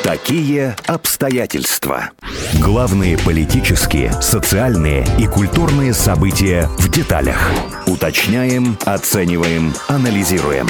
Такие обстоятельства. Главные политические, социальные и культурные события в деталях. Уточняем, оцениваем, анализируем.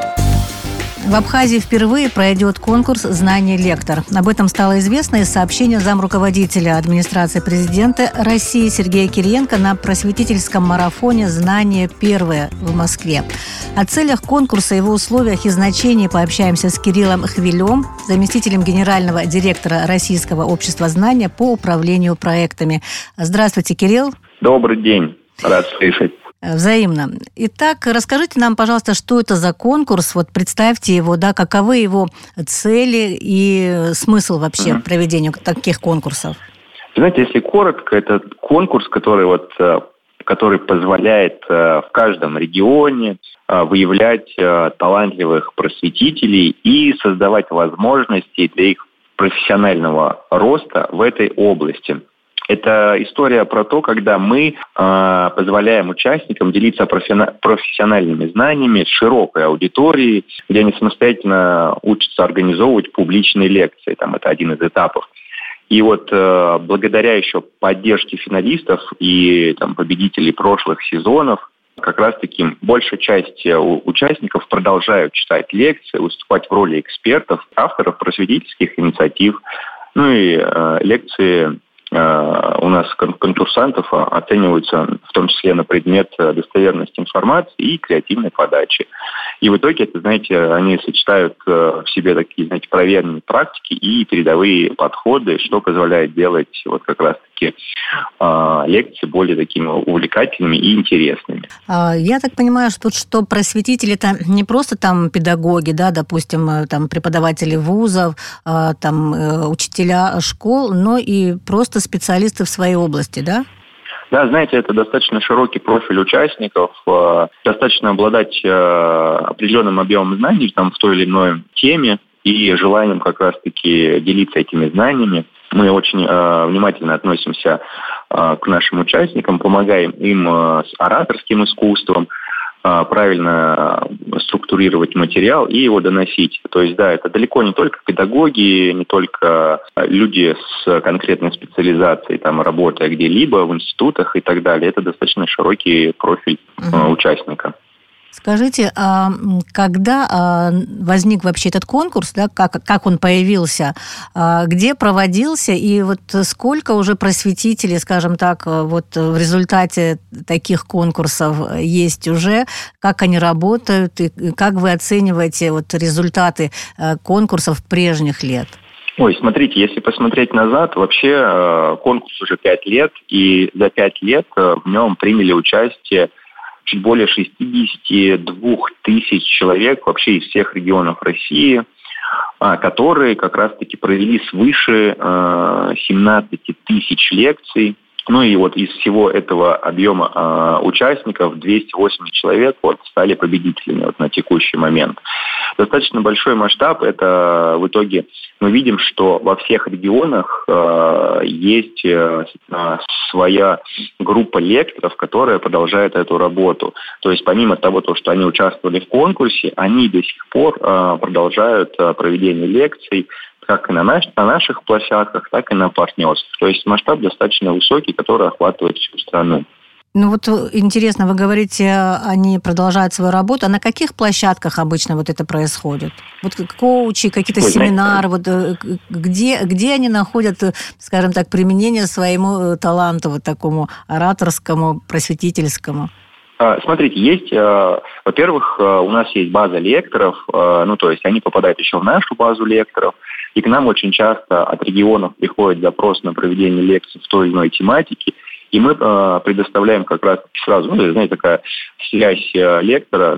В Абхазии впервые пройдет конкурс «Знание лектор». Об этом стало известно из сообщения замруководителя администрации президента России Сергея Кириенко на просветительском марафоне «Знание первое» в Москве. О целях конкурса, его условиях и значении пообщаемся с Кириллом Хвилем, заместителем генерального директора Российского общества знания по управлению проектами. Здравствуйте, Кирилл. Добрый день. Рад слышать. Взаимно. Итак, расскажите нам, пожалуйста, что это за конкурс, вот представьте его, да, каковы его цели и смысл вообще проведения таких конкурсов? Знаете, если коротко, это конкурс, который позволяет в каждом регионе выявлять талантливых просветителей и создавать возможности для их профессионального роста в этой области. Это история про то, когда мы позволяем участникам делиться профессиональными знаниями с широкой аудиторией, где они самостоятельно учатся организовывать публичные лекции. Это один из этапов. И благодаря еще поддержке финалистов и победителей прошлых сезонов, как раз-таки большая часть участников продолжают читать лекции, выступать в роли экспертов, авторов просветительских инициатив, и лекции у нас конкурсантов оцениваются в том числе на предмет достоверности информации и креативной подачи. И в итоге, они сочетают в себе такие, проверенные практики и передовые подходы, что позволяет делать как раз-таки лекции более такими увлекательными и интересными. Я так понимаю, что просветители это не просто педагоги, да, допустим, преподаватели вузов, учителя школ, но и просто специалисты в своей области, да? Да, знаете, это достаточно широкий профиль участников. Достаточно обладать определенным объемом знаний в той или иной теме и желанием как раз-таки делиться этими знаниями. Мы очень внимательно относимся к нашим участникам, помогаем им с ораторским искусством, правильно структурировать материал и его доносить. То есть, да, это далеко не только педагоги, не только люди с конкретной специализацией, работая где-либо в институтах и так далее. Это достаточно широкий профиль участника. Скажите, а когда возник вообще этот конкурс, да, как он появился, где проводился, и сколько уже просветителей, скажем так, в результате таких конкурсов есть уже, как они работают, и как вы оцениваете результаты конкурсов прежних лет? Смотрите, если посмотреть назад, вообще конкурс уже 5 лет, и за 5 лет в нем приняли участие чуть более 62 тысяч человек вообще из всех регионов России, которые как раз-таки провели свыше 17 тысяч лекций. Из всего этого объема участников 280 человек стали победителями на текущий момент. Достаточно большой масштаб. Это в итоге мы видим, что во всех регионах есть своя группа лекторов, которая продолжает эту работу. То есть помимо того, что они участвовали в конкурсе, они до сих пор продолжают проведение лекций как и на наших площадках, так и на партнерствах. То есть масштаб достаточно высокий, который охватывает всю страну. Интересно, вы говорите, они продолжают свою работу. А на каких площадках обычно это происходит? Коучи, какие-то семинары, где они находят, скажем так, применение своему таланту, такому ораторскому, просветительскому? Смотрите, есть, во-первых, у нас есть база лекторов, то есть они попадают еще в нашу базу лекторов, и к нам очень часто от регионов приходит запрос на проведение лекций в той или иной тематике, и мы предоставляем как раз сразу, такая связь лектора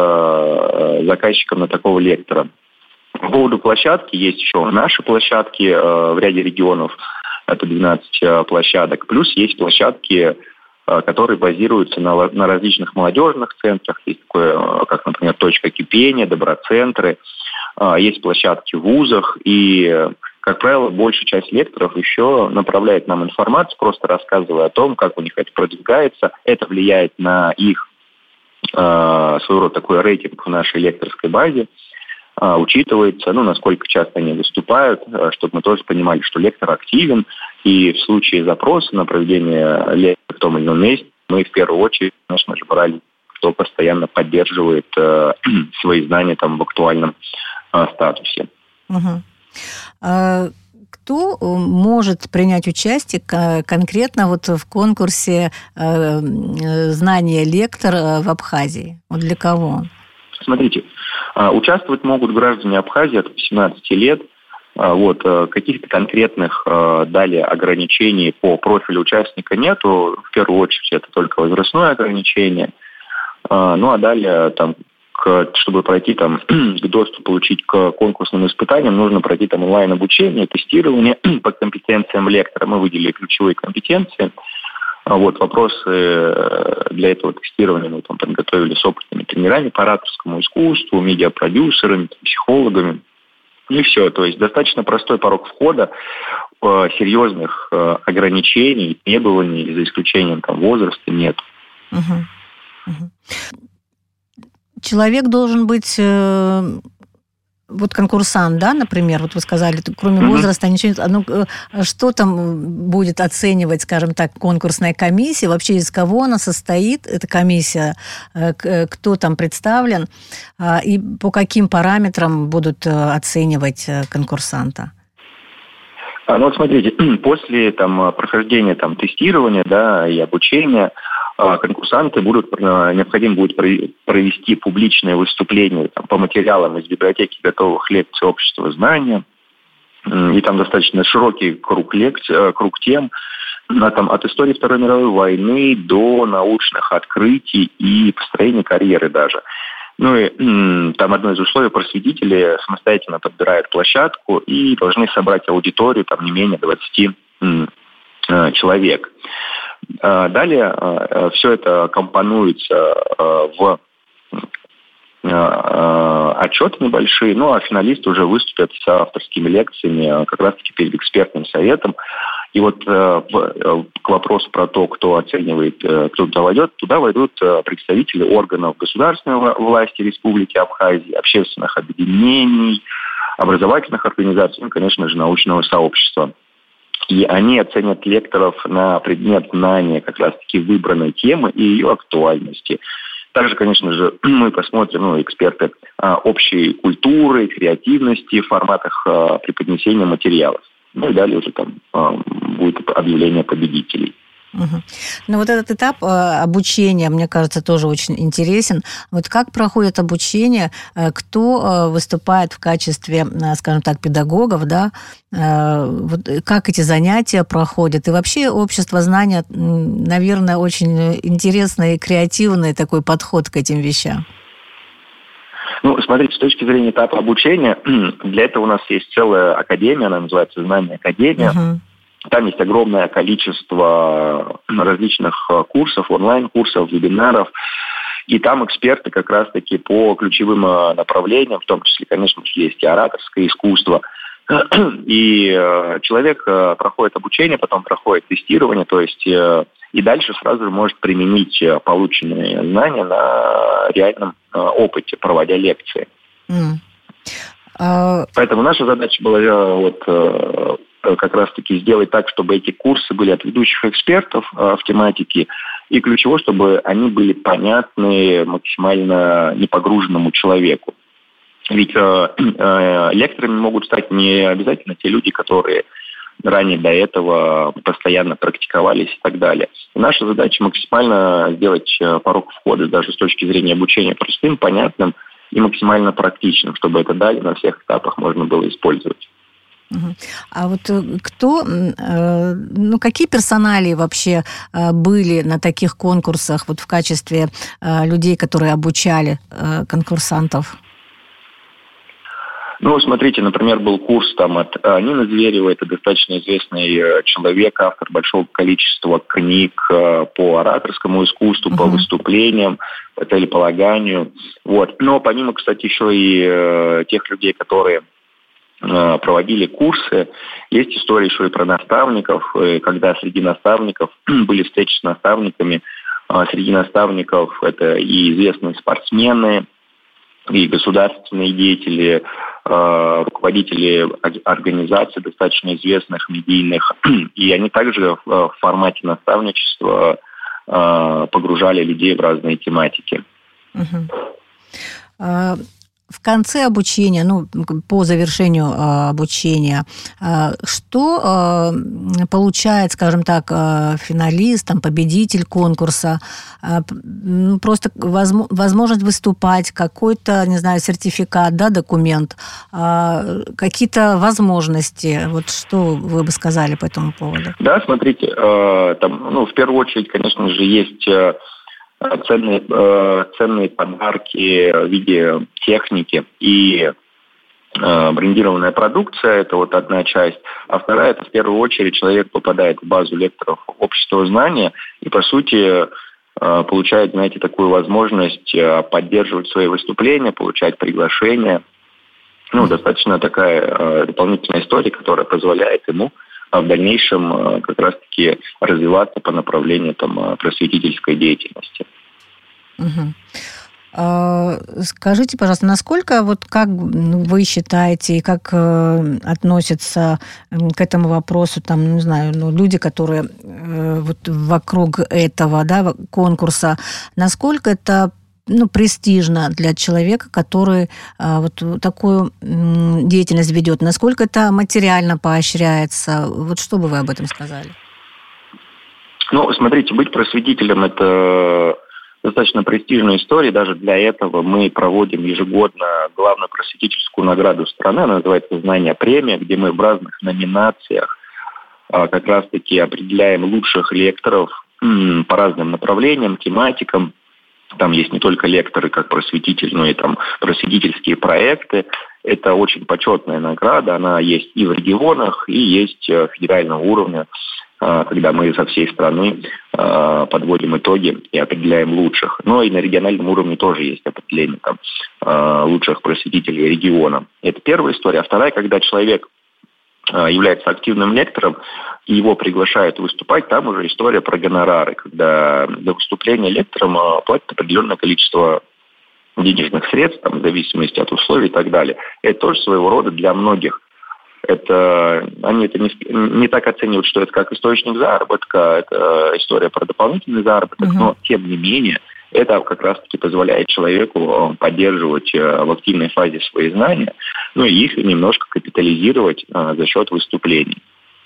с заказчиком на такого лектора. По поводу площадки, есть еще наши площадки в ряде регионов, это 12 площадок, плюс есть площадки, которые базируются на различных молодежных центрах. Есть такое, как, например, «Точка кипения», «Доброцентры». Есть площадки в вузах. И, как правило, большая часть лекторов еще направляет нам информацию, просто рассказывая о том, как у них это продвигается. Это влияет на их своего рода такой рейтинг в нашей лекторской базе. учитывается, насколько часто они выступают, чтобы мы тоже понимали, что лектор активен, и в случае запроса на проведение лекции в том или ином месте мы в первую очередь, конечно же, брали, кто постоянно поддерживает свои знания там в актуальном статусе. Кто может принять участие конкретно вот в конкурсе «Знание лектор» в Абхазии? Вот для кого? Смотрите, участвовать могут граждане Абхазии от 18 лет. Каких-то конкретных далее ограничений по профилю участника нету. В первую очередь это только возрастное ограничение. А далее чтобы пройти к доступу получить к конкурсным испытаниям, нужно пройти онлайн-обучение, тестирование по компетенциям лектора. Мы выделили ключевые компетенции. Вопросы для этого тестирования мы подготовили с опытными тренерами по ораторскому искусству, медиапродюсерами, психологами. И все. То есть достаточно простой порог входа, серьезных ограничений, требований, за исключением возраста, нет. Человек должен быть конкурсант, да, например, вы сказали, кроме возраста ничего нет. Что там будет оценивать, скажем так, конкурсная комиссия? Вообще из кого она состоит, эта комиссия? Кто там представлен? И по каким параметрам будут оценивать конкурсанта? Смотрите, после прохождения тестирования, и обучения, конкурсанты необходимо будет провести публичное выступление по материалам из библиотеки готовых лекций общества знания. И там достаточно широкий круг тем, от истории Второй мировой войны до научных открытий и построения карьеры даже. Одно из условий: просветители самостоятельно подбирают площадку и должны собрать аудиторию не менее 20 человек. Далее все это компонуется в отчеты небольшие, а финалисты уже выступят с авторскими лекциями как раз-таки перед экспертным советом. И к вопросу про то, кто оценивает, кто туда войдут представители органов государственной власти Республики Абхазия, общественных объединений, образовательных организаций, конечно же, научного сообщества. И они оценят лекторов на предмет знания как раз-таки выбранной темы и ее актуальности. Также, конечно же, мы посмотрим, эксперты общей культуры, креативности в форматах преподнесения материалов. И далее уже будет объявление победителей. Этот этап обучения, мне кажется, тоже очень интересен. Как проходит обучение, кто выступает в качестве, скажем так, педагогов, да? Как эти занятия проходят? И вообще общество знания, наверное, очень интересный и креативный такой подход к этим вещам. Смотрите, с точки зрения этапа обучения, для этого у нас есть целая академия, она называется «Знание Академия». Там есть огромное количество различных курсов, онлайн-курсов, вебинаров. И там эксперты как раз-таки по ключевым направлениям, в том числе, конечно же, есть и ораторское искусство. И человек проходит обучение, потом проходит тестирование, то есть и дальше сразу же может применить полученные знания на реальном опыте, проводя лекции. Поэтому наша задача была как раз-таки сделать так, чтобы эти курсы были от ведущих экспертов в тематике, и ключевое, чтобы они были понятны максимально непогруженному человеку. Ведь лекторами могут стать не обязательно те люди, которые ранее до этого постоянно практиковались и так далее. И наша задача максимально сделать порог входа даже с точки зрения обучения простым, понятным и максимально практичным, чтобы это далее на всех этапах можно было использовать. А кто, какие персоналии вообще были на таких конкурсах в качестве людей, которые обучали конкурсантов? Смотрите, например, был курс от Нины Зверевой, это достаточно известный человек, автор большого количества книг по ораторскому искусству, по выступлениям, по целеполаганию. Но помимо, кстати, еще и тех людей, которые проводили курсы, есть история еще и про наставников, когда среди наставников были встречи с наставниками. Среди наставников это и известные спортсмены, и государственные деятели, руководители организаций достаточно известных, медийных, и они также в формате наставничества погружали людей в разные тематики. В конце обучения, по завершению обучения, что получает, скажем так, финалист, победитель конкурса? Просто возможность выступать, какой-то, не знаю, сертификат, документ, какие-то возможности. Вот что вы бы сказали по этому поводу? Да, смотрите, в первую очередь, конечно же, есть ценные подарки в виде техники и брендированная продукция. Это вот одна часть. А вторая, это в первую очередь человек попадает в базу лекторов общества знания и, по сути, получает, такую возможность поддерживать свои выступления, получать приглашения. Достаточно такая дополнительная история, которая позволяет ему в дальнейшем как раз-таки развиваться по направлению просветительской деятельности. Скажите, пожалуйста, насколько, как вы считаете, и как относятся к этому вопросу, люди, которые вокруг этого, конкурса, насколько это престижно для человека, который такую деятельность ведет? Насколько это материально поощряется? Что бы вы об этом сказали? Смотрите, быть просветителем – это достаточно престижная история. Даже для этого мы проводим ежегодно главную просветительскую награду страны. Она называется «Знание премия», где мы в разных номинациях как раз-таки определяем лучших лекторов по разным направлениям, тематикам. Там есть не только лекторы как просветитель, но и просветительские проекты. Это очень почетная награда. Она есть и в регионах, и есть федерального уровня, когда мы со всей страны подводим итоги и определяем лучших. Но и на региональном уровне тоже есть определение лучших просветителей региона. Это первая история. А вторая, когда человек является активным лектором, и его приглашают выступать, там уже история про гонорары, когда за выступление лектором платят определенное количество денежных средств, в зависимости от условий и так далее. Это тоже своего рода для многих. Они это не так оценивают, что это как источник заработка, это история про дополнительный заработок, но тем не менее это как раз-таки позволяет человеку поддерживать в активной фазе свои знания, и их немножко капитализировать за счет выступлений.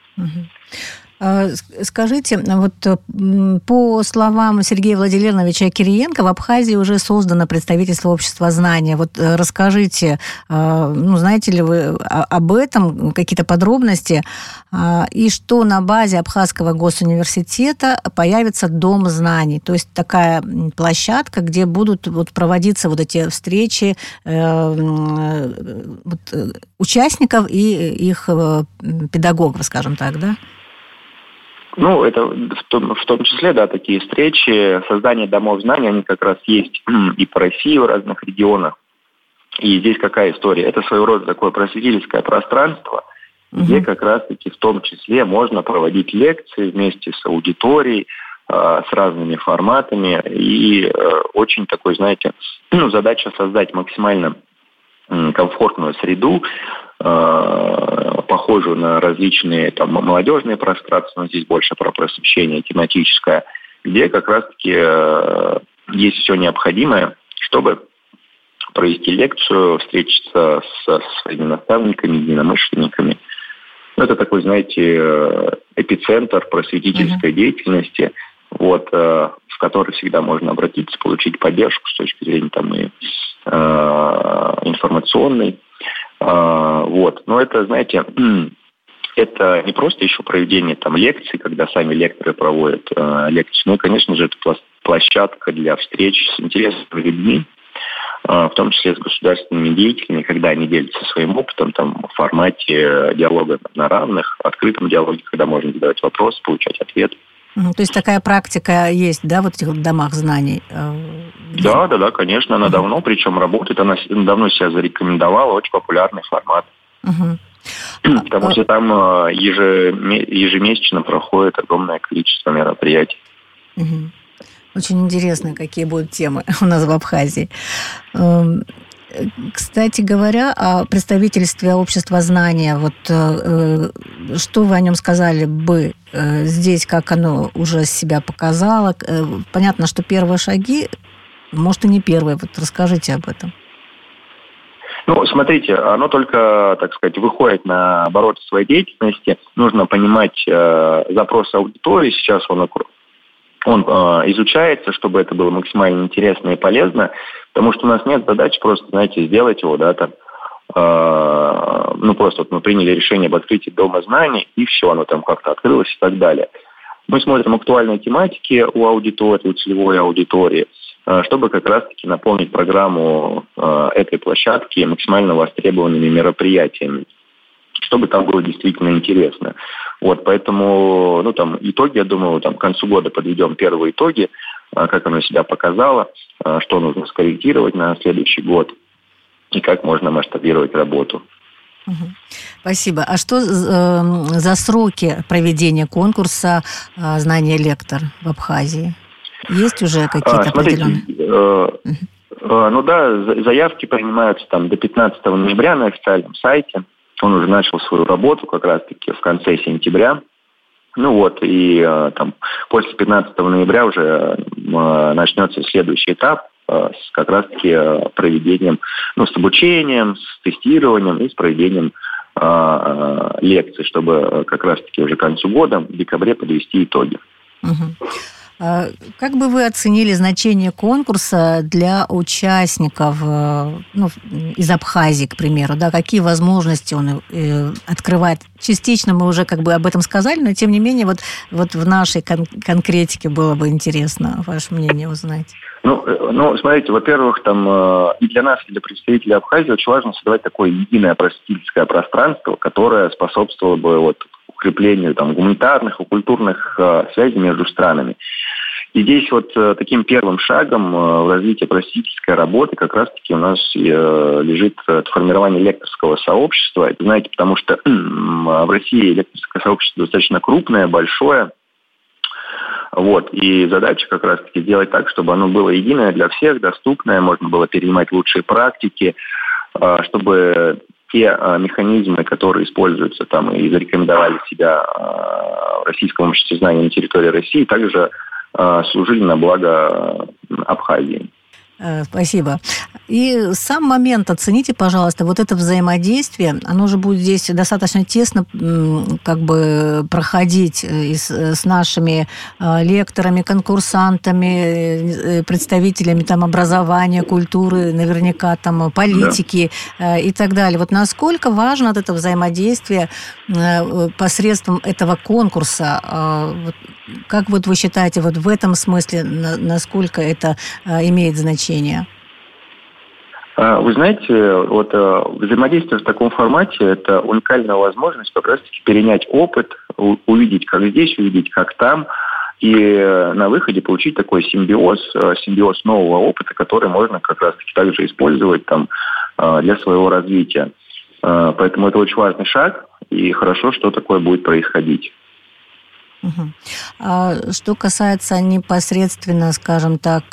Скажите, по словам Сергея Владимировича Кириенко, в Абхазии уже создано представительство общества знания. Расскажите, знаете ли вы об этом, какие-то подробности, и что на базе Абхазского госуниверситета появится Дом знаний, то есть такая площадка, где будут проводиться эти встречи участников и их педагогов, скажем так, да? Это в том числе, такие встречи, создание домов знаний, они как раз есть и по России в разных регионах. И здесь какая история? Это своего рода такое просветительское пространство, где как раз-таки в том числе можно проводить лекции вместе с аудиторией, с разными форматами. И очень такой, задача создать максимально комфортную среду, похожую на различные молодежные пространства, но здесь больше про просвещение тематическое, где как раз-таки есть все необходимое, чтобы провести лекцию, встретиться со своими наставниками, единомышленниками. Это такой, эпицентр просветительской деятельности, в который всегда можно обратиться, получить поддержку с точки зрения информационной. Но это, это не просто еще проведение лекций, когда сами лекторы проводят лекции, но, конечно же, это площадка для встреч с интересными людьми, в том числе с государственными деятелями, когда они делятся своим опытом в формате диалога на равных, открытом диалоге, когда можно задавать вопросы, получать ответ. То есть такая практика есть, в этих домах знаний? Да, конечно, она давно, причем работает, она давно себя зарекомендовала, очень популярный формат. Потому что там ежемесячно проходит огромное количество мероприятий. Очень интересно, какие будут темы у нас в Абхазии. Кстати говоря, о представительстве общества знания, вот что вы о нем сказали бы здесь, как оно уже себя показало? Понятно, что первые шаги, может, и не первые. Вот расскажите об этом. Ну, смотрите, оно только, так сказать, выходит на обороты своей деятельности. Нужно понимать запрос аудитории. Сейчас он изучается, чтобы это было максимально интересно и полезно, потому что у нас нет задачи просто, знаете, сделать его, да, там, просто вот мы приняли решение об открытии Дома знаний, и все, оно там как-то открылось и так далее. Мы смотрим актуальные тематики у аудитории, у целевой аудитории, чтобы как раз-таки наполнить программу этой площадки максимально востребованными мероприятиями, чтобы там было действительно интересно. Вот, поэтому, итоги, я думаю, к концу года подведем первые итоги, как оно себя показало, что нужно скорректировать на следующий год и как можно масштабировать работу. Спасибо. А что за сроки проведения конкурса «Знание лектор» в Абхазии? Есть уже какие-то определенные? Заявки принимаются до 15 ноября на официальном сайте. Он уже начал свою работу как раз-таки в конце сентября. После 15 ноября уже начнется следующий этап с как раз-таки проведением, с обучением, с тестированием и с проведением лекций, чтобы как раз-таки уже к концу года, в декабре, подвести итоги. Как бы вы оценили значение конкурса для участников из Абхазии, к примеру? Да, какие возможности он открывает? Частично мы уже об этом сказали, но тем не менее вот в нашей конкретике было бы интересно ваше мнение узнать. Смотрите, во-первых, и для нас, и для представителей Абхазии очень важно создавать такое единое просветительское пространство, которое способствовало бы укреплению гуманитарных и культурных связей между странами. И здесь таким первым шагом в развитии просветительской работы как раз-таки у нас лежит формирование лекторского сообщества. Это, знаете, потому что в России лекторское сообщество достаточно крупное, большое. И задача как раз-таки сделать так, чтобы оно было единое для всех, доступное, можно было перенимать лучшие практики, чтобы те механизмы, которые используются и зарекомендовали себя в Российском обществе знаний на территории России, также служили на благо Абхазии. Спасибо. И сам момент оцените, пожалуйста, это взаимодействие, оно же будет здесь достаточно тесно проходить с нашими лекторами, конкурсантами, представителями образования, культуры, наверняка политики и так далее. Насколько важно это взаимодействие посредством этого конкурса? Как вы считаете, в этом смысле, насколько это имеет значение? Вы знаете, взаимодействие в таком формате – это уникальная возможность как раз-таки перенять опыт, увидеть, как здесь, увидеть, как там, и на выходе получить такой симбиоз нового опыта, который можно как раз-таки также использовать для своего развития. Поэтому это очень важный шаг, и хорошо, что такое будет происходить. А что касается непосредственно, скажем так,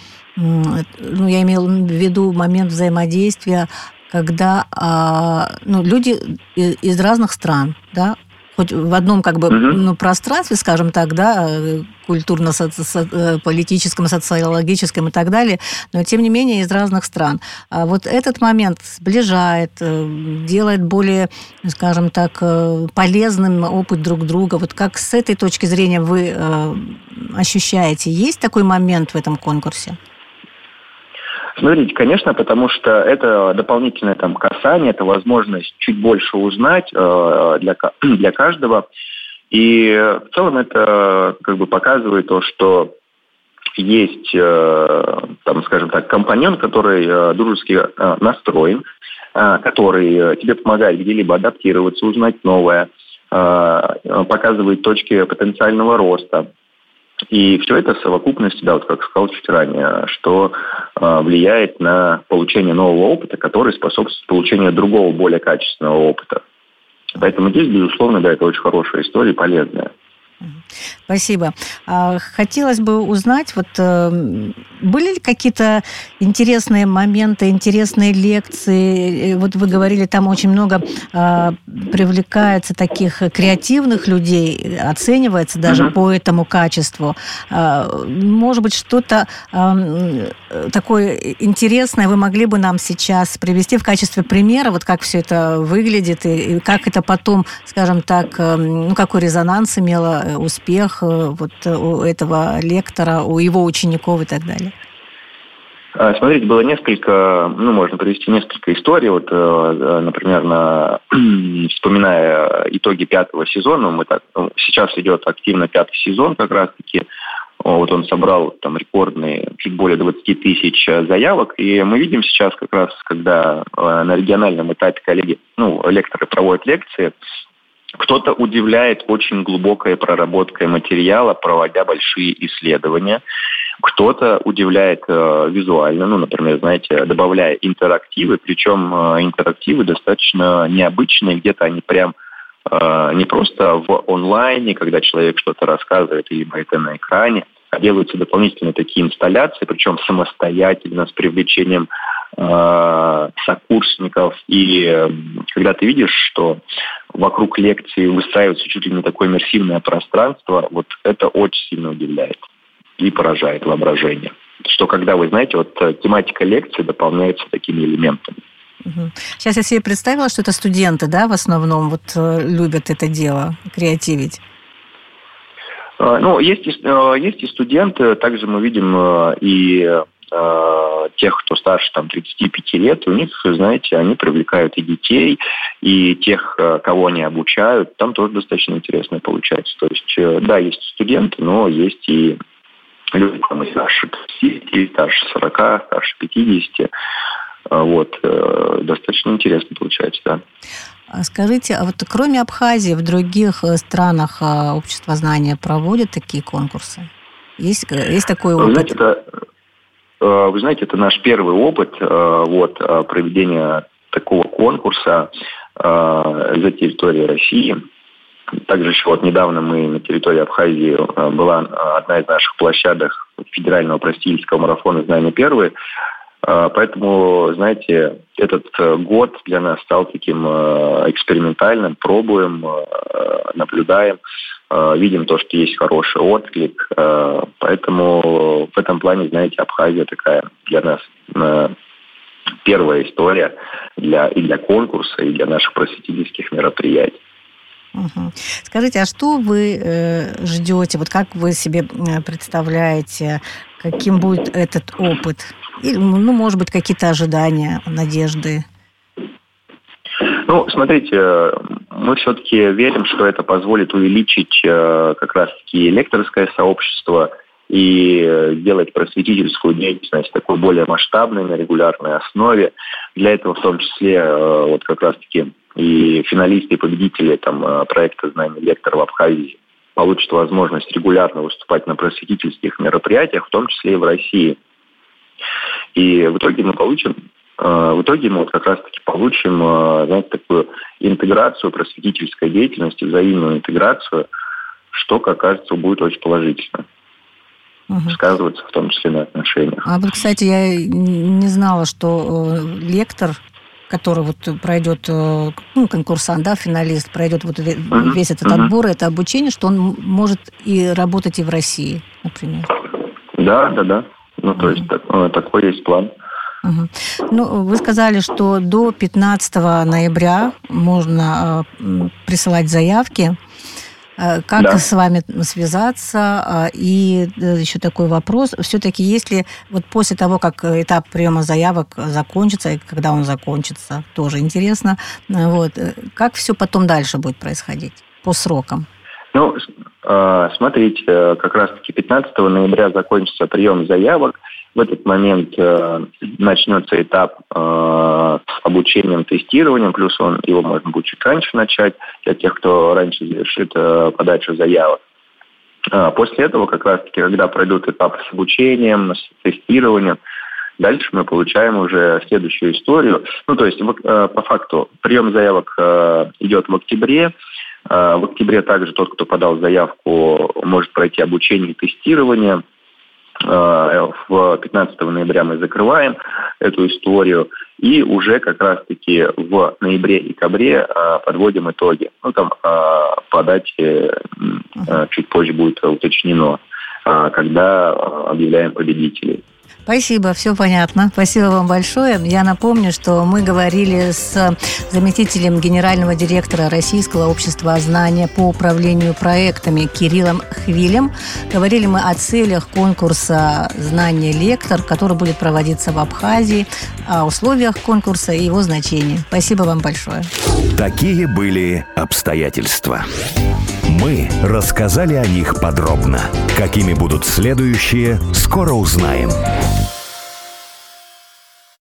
я имела в виду момент взаимодействия, когда люди из разных стран, да, хоть в одном пространстве, скажем так, да, культурно-политическом, социологическом и так далее, но тем не менее из разных стран. А этот момент сближает, делает более, скажем так, полезным опыт друг друга. Как с этой точки зрения вы ощущаете? Есть такой момент в этом конкурсе? Смотрите, конечно, потому что это дополнительное касание, это возможность чуть больше узнать для каждого. И в целом это показывает то, что есть, скажем так, компаньон, который дружески настроен, который тебе помогает где-либо адаптироваться, узнать новое, показывает точки потенциального роста. И все это в совокупности, как сказал чуть ранее, что влияет на получение нового опыта, который способствует получению другого, более качественного опыта. Поэтому здесь, безусловно, это очень хорошая история, полезная. Спасибо. Хотелось бы узнать, Были ли какие-то интересные моменты, интересные лекции? Вот вы говорили, там очень много привлекается таких креативных людей, оценивается даже по этому качеству. Может быть, что-то такое интересное вы могли бы нам сейчас привести в качестве примера, вот как все это выглядит и как это потом, скажем так, какой резонанс имело, успех вот у этого лектора, у его учеников и так далее? Смотрите, было несколько, можно привести несколько историй. Вот, например, вспоминая итоги 5-го сезона, сейчас идет активно 5-й сезон как раз-таки. Вот он собрал там рекордные чуть более 20 тысяч заявок. И мы видим сейчас как раз, когда на региональном этапе коллеги, лекторы проводят лекции, кто-то удивляет очень глубокой проработкой материала, проводя большие исследования. Кто-то удивляет визуально, например, добавляя интерактивы, причем интерактивы достаточно необычные, где-то они прям не просто в онлайне, когда человек что-то рассказывает, либо это на экране, а делаются дополнительные такие инсталляции, причем самостоятельно, с привлечением сокурсников. И когда ты видишь, что вокруг лекции выстраивается чуть ли не такое иммерсивное пространство, вот это очень сильно удивляет и поражает воображение. Что когда вы знаете, тематика лекции дополняется такими элементами. Сейчас я себе представила, что это студенты, да, в основном любят это дело, креативить. Есть и студенты, также мы видим и тех, кто старше 35 лет, у них, знаете, они привлекают и детей, и тех, кого они обучают, там тоже достаточно интересно получается. То есть, да, есть студенты, но есть и люди и старше 50, и старше 40, старше 50. Достаточно интересно получается, да. Скажите, а кроме Абхазии, в других странах общество знания проводят такие конкурсы? Есть такой опыт? Вы знаете, это наш первый опыт проведения такого конкурса за территорией России. Также еще недавно мы на территории Абхазии была одна из наших площадок федерального просветительского марафона «Знания первые». Поэтому, знаете, этот год для нас стал таким экспериментальным, пробуем, наблюдаем, видим то, что есть хороший отклик. Поэтому в этом плане, знаете, Абхазия такая для нас первая история и для конкурса, и для наших просветительских мероприятий. Угу. Скажите, а что вы ждете? Как вы себе представляете, каким будет этот опыт? Или, может быть, какие-то ожидания, надежды? Смотрите, мы все-таки верим, что это позволит увеличить как раз-таки лекторское сообщество и делать просветительскую деятельность такой более масштабной, на регулярной основе. Для этого в том числе как раз-таки и финалисты, и победители проекта «Знания лектора» в Абхазии получат возможность регулярно выступать на просветительских мероприятиях, в том числе и в России. И в итоге мы как раз-таки получим, такую интеграцию просветительской деятельности, взаимную интеграцию, что, как кажется, будет очень положительно сказываться, в том числе на отношениях. Кстати, я не знала, что лектор, который пройдет, конкурсант, да, финалист, пройдет весь этот отбор, это обучение, что он может и работать и в России, например. Да. То есть такой есть план. Вы сказали, что до 15 ноября можно присылать заявки. Как с вами связаться? И еще такой вопрос. Все-таки если после того, как этап приема заявок закончится, и когда он закончится, тоже интересно, как все потом дальше будет происходить по срокам? Смотрите, как раз-таки 15 ноября закончится прием заявок. В этот момент начнется этап с обучением, тестированием, плюс его можно будет чуть раньше начать, для тех, кто раньше завершит подачу заявок. После этого, как раз-таки, когда пройдут этапы с обучением, с тестированием, дальше мы получаем уже следующую историю. То есть, по факту, прием заявок идет в октябре. В октябре также тот, кто подал заявку, может пройти обучение и тестирование. 15 ноября мы закрываем эту историю. И уже как раз-таки в ноябре-декабре подводим итоги. По дате чуть позже будет уточнено, когда объявляем победителей. Спасибо, все понятно. Спасибо вам большое. Я напомню, что мы говорили с заместителем генерального директора Российского общества знания по управлению проектами Кириллом Хвилем. Говорили мы о целях конкурса «Знание лектор», который будет проводиться в Абхазии, о условиях конкурса и его значении. Спасибо вам большое. Такие были обстоятельства. Мы рассказали о них подробно. Какими будут следующие, скоро узнаем.